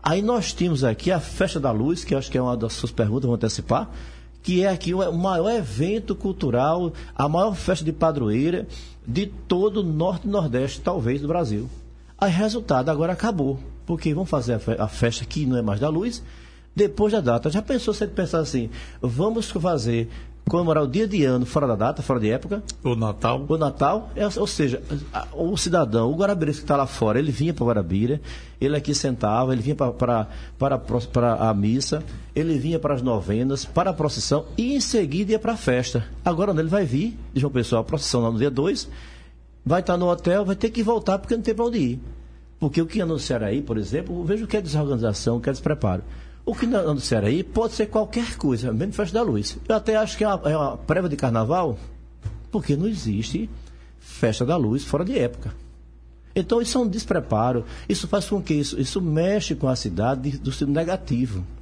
Aí nós tínhamos aqui a Festa da Luz, que eu acho que é uma das suas perguntas, vou antecipar, que é aqui o maior evento cultural, a maior festa de padroeira de todo o Norte e Nordeste, talvez, do Brasil. Aí, resultado, agora acabou, porque vão fazer a festa que não é mais da luz, depois da data. Já pensou, se ele pensar assim, vamos fazer, comemorar o dia de ano fora da data, fora de época? O Natal, ou seja, o cidadão, o guarabirense que está lá fora, ele vinha para o Guarabira, ele aqui sentava, ele vinha para a missa, ele vinha para as novenas, para a procissão e em seguida ia para a festa. Agora, onde ele vai vir, de João Pessoa, a procissão lá no dia 2, vai estar no hotel, vai ter que voltar porque não tem para onde ir. Porque o que anunciaram aí, por exemplo, veja o que é desorganização, o que é despreparo. O que anunciaram aí pode ser qualquer coisa, mesmo Festa da Luz. Eu até acho que é uma prévia de carnaval, porque não existe Festa da Luz fora de época. Então isso é um despreparo, isso faz com que isso mexe com a cidade do sentido negativo.